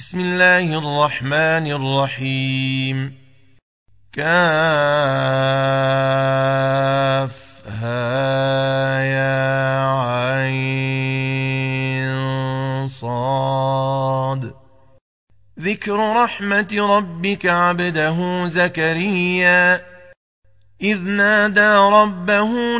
بسم الله الرحمن الرحيم. كافها عين صاد. ذكر رحمة ربك عبده زكريا إذ نادى ربه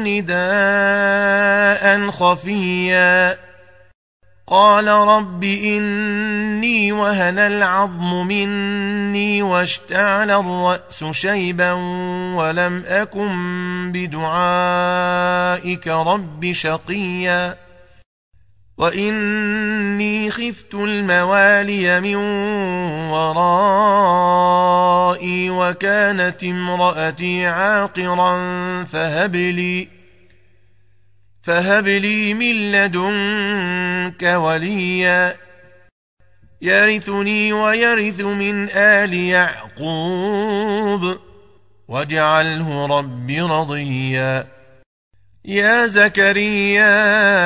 نداء خفيا قال رب إني وهن العظم مني واشتعل الرأس شيبا ولم أكن بدعائك رب شقيا وإني خفت الموالي من ورائي وكانت امرأتي عاقرا فهب لي من لدنك وليا يرثني ويرث من آل يعقوب واجعله رب رضيا. يا زكريا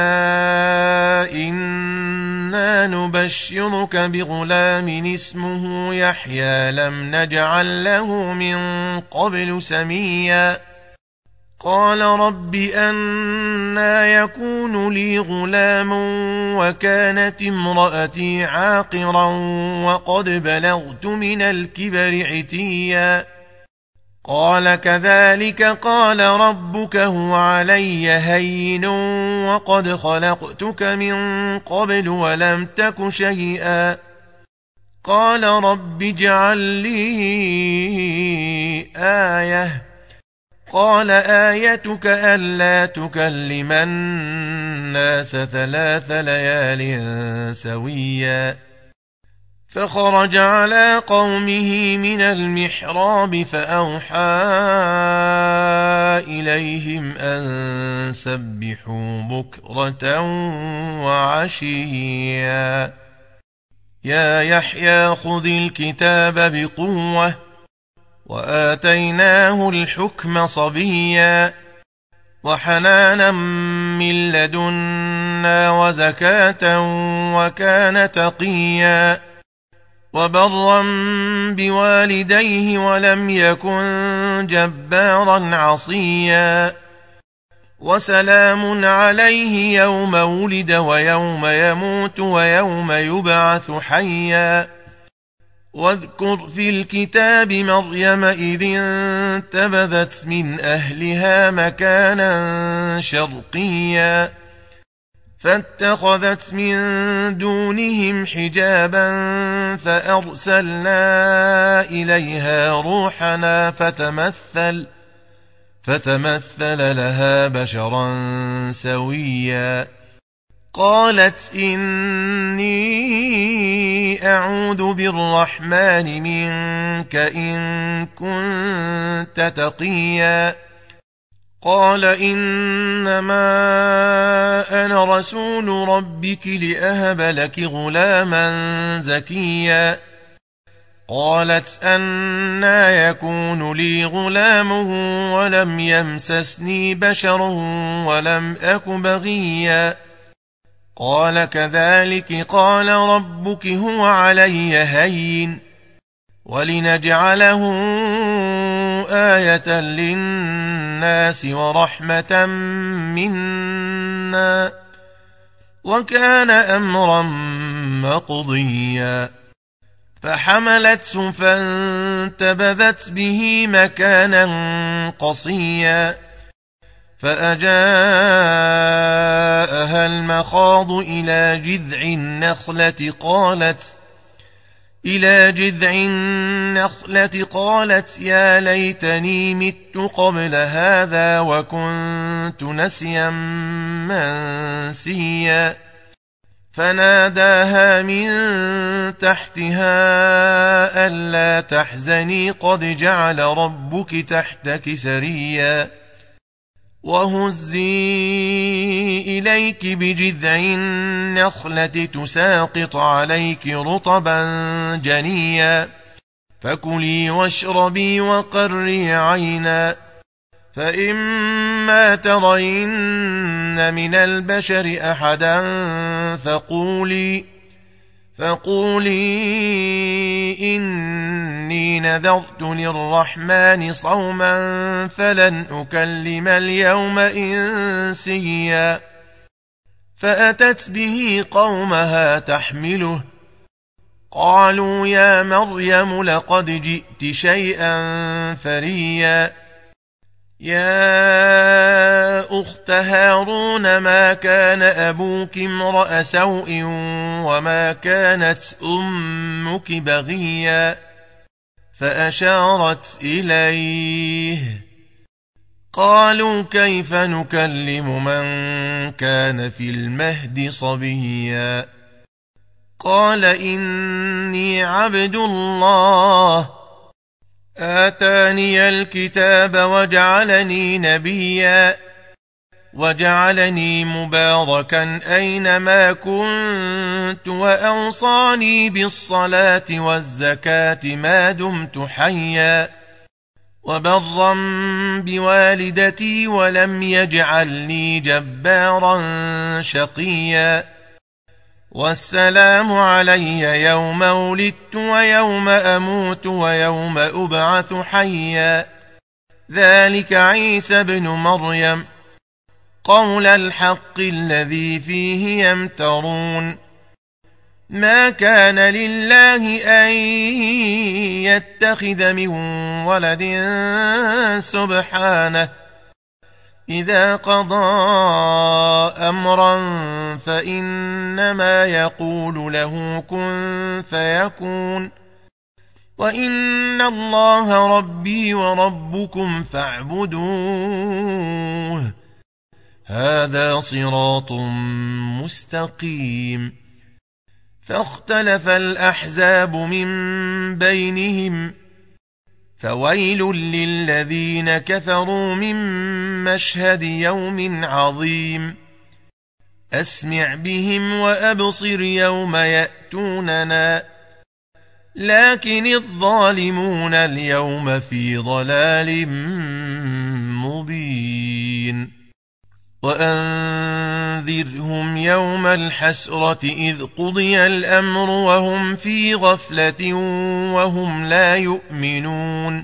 إنا نبشرك بغلام اسمه يحيى لم نجعل له من قبل سميا قال رب أنى يكون لي غلام وكانت امرأتي عاقرا وقد بلغت من الكبر عتيا قال كذلك قال ربك هو علي هين وقد خلقتك من قبل ولم تك شيئا قال رب اجعل لي آية قال آيتك ألا تكلم الناس 3 ليال سويا فخرج على قومه من المحراب فأوحى إليهم أن سبحوا بكرة وعشيا يا يحيى خذ الكتاب بقوة وآتيناه الحكم صبيا وحنانا من لدنا وزكاة وكان تقيا وبرا بوالديه ولم يكن جبارا عصيا وسلام عليه يوم ولد ويوم يموت ويوم يبعث حيا واذكر في الكتاب مريم إذ انتبذت من أهلها مكانا شرقيا فاتخذت من دونهم حجابا فأرسلنا إليها روحنا فتمثل لها بشرا سويا قالت إني أعوذ بالرحمن منك إن كنت تقيا قال إنما أنا رسول ربك لأهب لك غلاما زكيا قالت أنى يكون لي غلام ولم يمسسني بشر ولم أك بغيا قال كذلك قال ربك هو علي هين ولنجعله آية للناس ورحمة منا وكان أمرا مقضيا فحملته فانتبذت به مكانا قصيا فأجاءها المخاض إلى جذع النخلة قالت يا ليتني مت قبل هذا وكنت نسيا منسيا فناداها من تحتها ألا تحزني قد جعل ربك تحتك سريا وهزي إليك بجذع النخلة تساقط عليك رطبا جنيا فكلي واشربي وقري عينا فإما ترين من البشر أحدا فقولي إني نذرت للرحمن صوما فلن أكلم اليوم إنسيا فأتت به قومها تحمله قالوا يا مريم لقد جئت شيئا فريا يا أخت هارون ما كان أبوك امرأ سوء وما كانت أمك بغيا فأشارت إليه قالوا كيف نكلم من كان في المهد صبيا قال إني عبد الله آتاني الكتاب وجعلني نبيا وجعلني مباركا أينما كنت وأوصاني بالصلاة والزكاة ما دمت حيا وبرا بوالدتي ولم يجعلني جبارا شقيا والسلام علي يوم ولدت ويوم أموت ويوم أبعث حيا ذلك عيسى بن مريم قول الحق الذي فيه يمترون ما كان لله أن يتخذ من ولد سبحانه إذا قضى أمرا فإنما يقول له كن فيكون وإن الله ربي وربكم فاعبدوه هذا صراط مستقيم فاختلف الأحزاب من بينهم فويل للذين كفروا من مشهد يوم عظيم أسمع بهم وأبصر يوم يأتوننا لكن الظالمون اليوم في ضلال مبين وأنذرهم يوم الحسرة إذ قضي الأمر وهم في غفلة وهم لا يؤمنون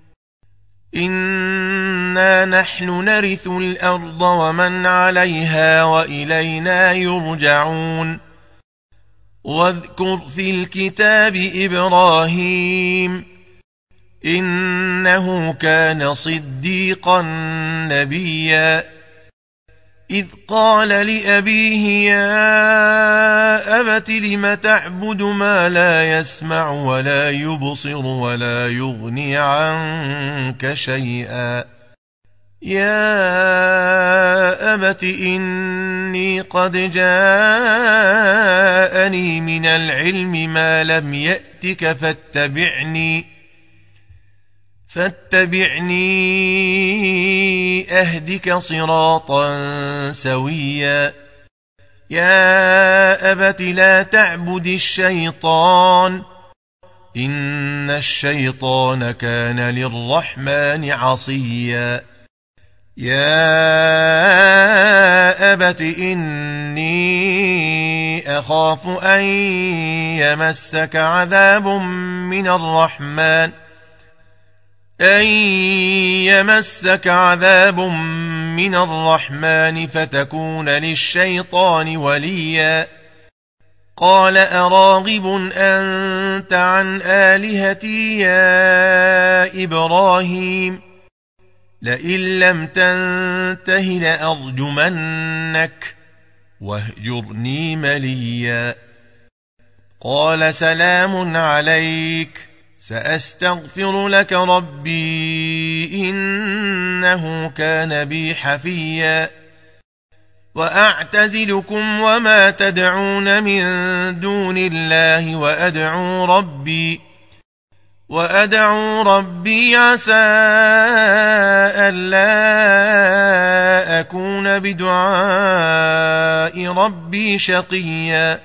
إنا نحن نرث الأرض ومن عليها وإلينا يرجعون واذكر في الكتاب إبراهيم إنه كان صديقا نبيا إذ قال لأبيه يا أبت لم تعبد ما لا يسمع ولا يبصر ولا يغني عنك شيئا يا أبت إني قد جاءني من العلم ما لم يأتك فاتبعني أهدك صراطا سويا يا أبت لا تعبد الشيطان إن الشيطان كان للرحمن عصيا يا أبت إني أخاف أن يمسك عذاب من الرحمن فتكون للشيطان وليا قال أراغب أنت عن آلهتي يا إبراهيم لئن لم تنته لأرجمنك واهجرني مليا قال سلام عليك سأستغفر لك ربي إنه كان بي حفيا وأعتزلكم وما تدعون من دون الله وأدعو ربي عسى ألا أكون بدعاء ربي شقيا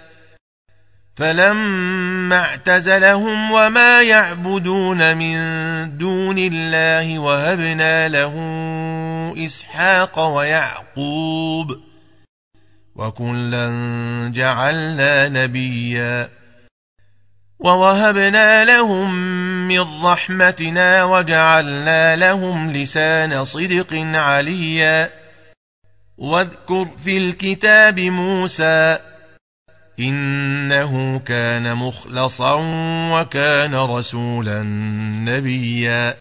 فلما اعتزلهم وما يعبدون من دون الله وهبنا له إسحاق ويعقوب وكلا جعلنا نبيا ووهبنا لهم من رحمتنا وجعلنا لهم لسان صدق عليا واذكر في الكتاب موسى إنه كان مخلصا وكان رسولا نبيا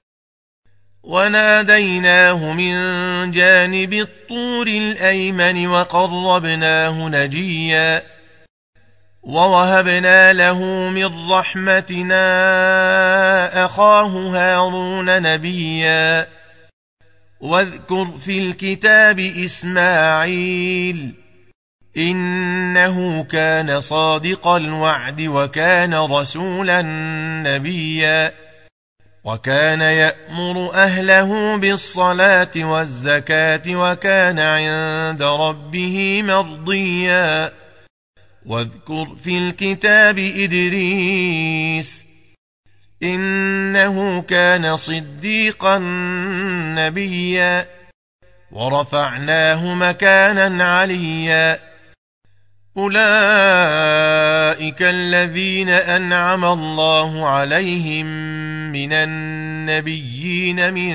وناديناه من جانب الطور الأيمن وقربناه نجيا ووهبنا له من رحمتنا أخاه هارون نبيا واذكر في الكتاب إسماعيل إنه كان صادق الوعد وكان رسولا نبيا وكان يأمر أهله بالصلاة والزكاة وكان عند ربه مرضيا واذكر في الكتاب إدريس إنه كان صديقا نبيا ورفعناه مكانا عليا أولئك الذين أنعم الله عليهم من النبيين من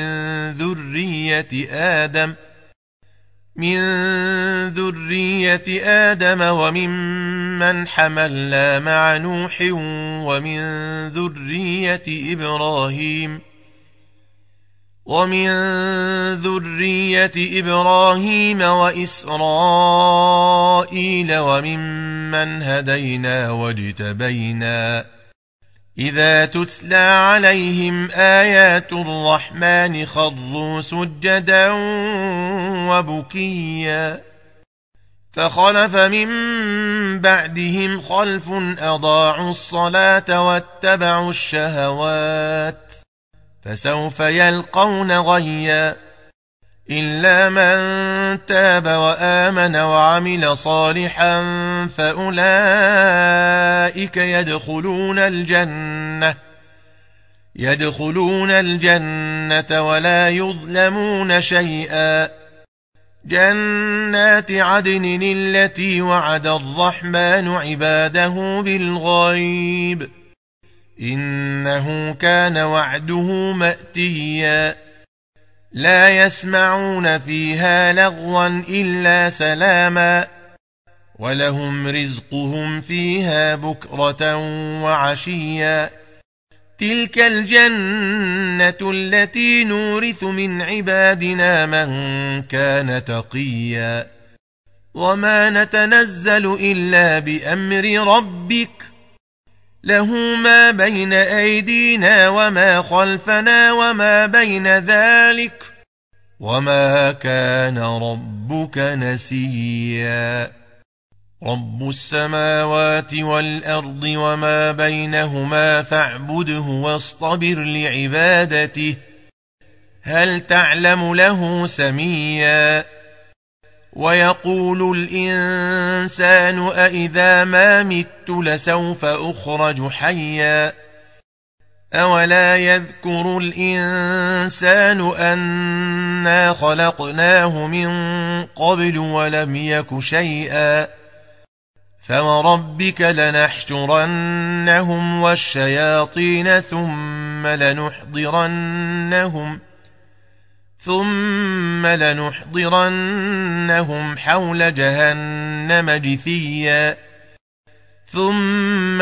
ذرية آدم وممن حملنا مع نوح ومن ذرية إبراهيم وإسرائيل وممن هدينا واجتبينا إذا تتلى عليهم آيات الرحمن خروا سجدا وبكيا فخلف من بعدهم خلف أضاعوا الصلاة واتبعوا الشهوات فسوف يلقون غيا إلا من تاب وآمن وعمل صالحا فأولئك يدخلون الجنة ولا يظلمون شيئا جنات عدن التي وعد الرحمن عباده بالغيب إنه كان وعده مأتيا لا يسمعون فيها لغوا إلا سلاما ولهم رزقهم فيها بكرة وعشيا تلك الجنة التي نورث من عبادنا من كان تقيا وما نتنزل إلا بأمر ربك له ما بين أيدينا وما خلفنا وما بين ذلك وما كان ربك نسيا رب السماوات والأرض وما بينهما فاعبده واصطبر لعبادته هل تعلم له سميا ويقول الإنسان أإذا ما مت لسوف أخرج حيا أولا يذكر الإنسان أنا خلقناه من قبل ولم يك شيئا فوربك لنحشرنهم والشياطين ثم لنحضرنهم حول جهنم جثيا ثم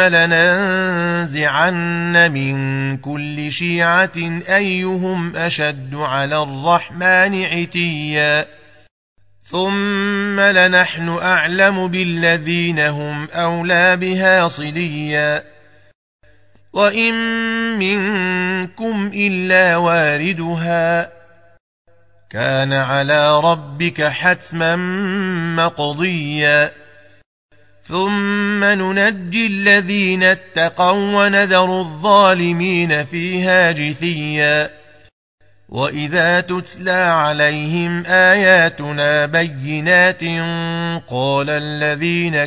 لننزعن من كل شيعة أيهم أشد على الرحمن عتيا ثم لنحن أعلم بالذين هم أولى بها صليا وإن منكم إلا واردها كان على ربك حتما مقضيا ثم ننجي الذين اتقوا ونذر الظالمين فيها جثيا وإذا تتلى عليهم آياتنا بينات قال الذين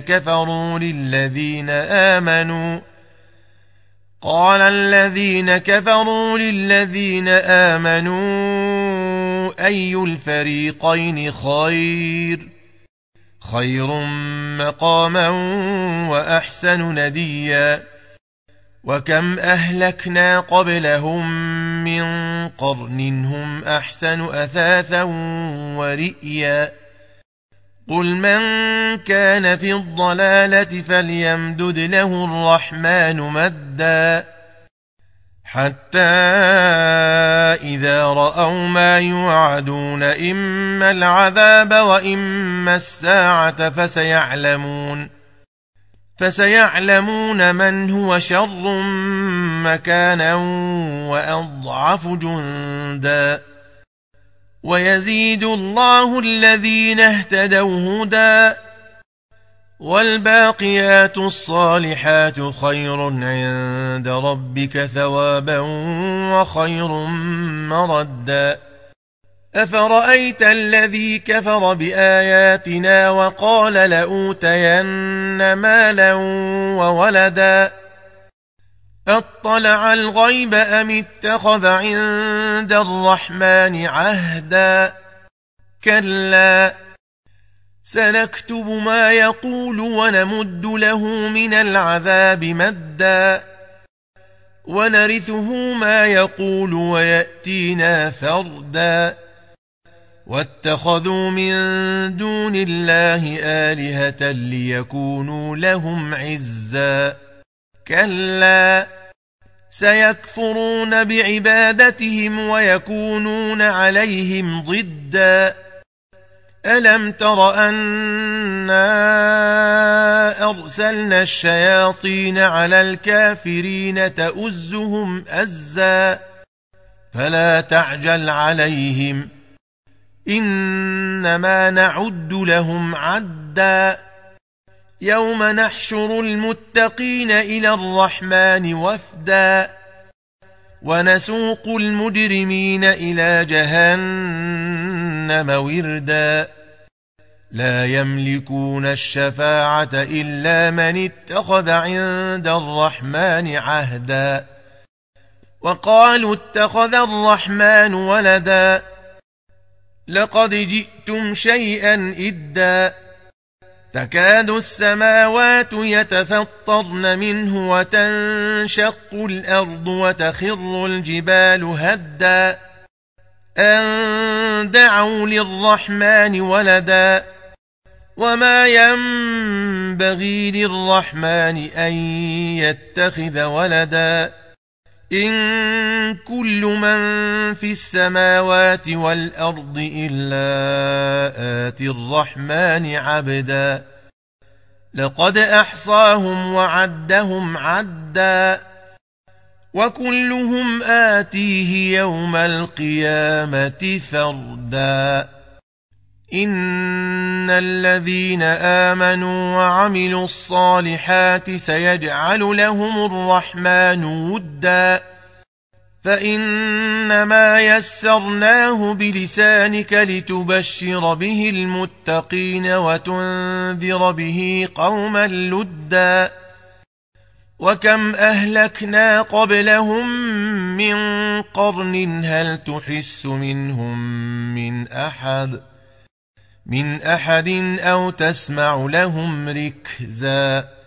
كفروا للذين آمنوا أي الفريقين خير مقاما وأحسن نديا وكم أهلكنا قبلهم من قرن هم أحسن أثاثا ورئيا قل من كان في الضلالة فليمدد له الرحمن مدا حتى إذا رأوا ما يوعدون إما العذاب وإما الساعة فسيعلمون من هو شر مكانا وأضعف جندا ويزيد الله الذين اهتدوا هدى والباقيات الصالحات خير عند ربك ثوابا وخير مردا أفرأيت الذي كفر بآياتنا وقال لأوتين مالا وولدا أطلع الغيب أم اتخذ عند الرحمن عهدا كلا سنكتب ما يقول ونمد له من العذاب مدا ونرثه ما يقول ويأتينا فردا واتخذوا من دون الله آلهة ليكونوا لهم عزا كلا سيكفرون بعبادتهم ويكونون عليهم ضدا ألم تر أنا أرسلنا الشياطين على الكافرين تؤزهم أزا فلا تعجل عليهم إنما نعد لهم عدا يوم نحشر المتقين إلى الرحمن وفدا ونسوق المجرمين إلى جهنم وردا لا يملكون الشفاعة إلا من اتخذ عند الرحمن عهدا وقالوا اتخذ الرحمن ولدا لقد جئتم شيئا إدا تكاد السماوات يتفطرن منه وتنشق الأرض وتخر الجبال هدا أن دعوا للرحمن ولدا وما ينبغي للرحمن أن يتخذ ولدا إن كل من في السماوات والأرض إلا آتي الرحمن عبدا لقد أحصاهم وعدهم عدا وكلهم آتيه يوم القيامة فردا إن الذين آمنوا وعملوا الصالحات سيجعل لهم الرحمن ودا فإنما يسرناه بلسانك لتبشر به المتقين وتنذر به قوما لدا وكم أهلكنا قبلهم من قرن هل تحس منهم من أحد أو تسمع لهم ركزا